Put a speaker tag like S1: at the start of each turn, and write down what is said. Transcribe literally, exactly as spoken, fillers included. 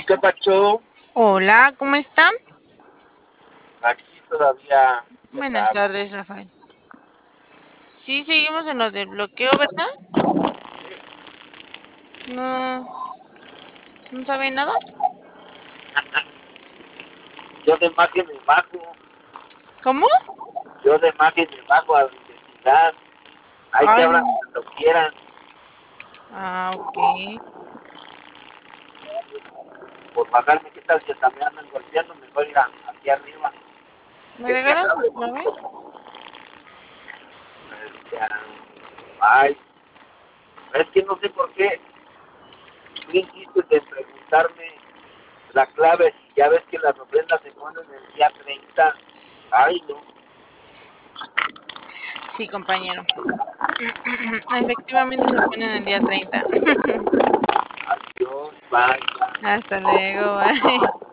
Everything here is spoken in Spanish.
S1: ¿Qué pacho?
S2: Hola, ¿cómo están?
S1: Aquí todavía
S2: Buenas
S1: cerrado.
S2: tardes, Rafael. Sí, seguimos en lo del bloqueo, ¿verdad? No, no sabe nada.
S1: Yo de más que me bajo,
S2: ¿Cómo?
S1: yo de más que me bajo a investigar. Ahí te
S2: Ay,
S1: hablan cuando quieran.
S2: ah, ok.
S1: Por bajarme, ¿qué tal que hasta me andan golpeando? Me voy a ir a- aquí arriba.
S2: ¿Me
S1: Que se
S2: regalas tu
S1: acabe.
S2: clave?
S1: Este, ay, es que no sé por qué. Tú insistes en preguntarme la clave si ya ves que las ofrendas se ponen el día treinta. Ay, no.
S2: Sí, compañero. Efectivamente se ponen el día treinta.
S1: Adiós, bye.
S2: Hasta luego, bye.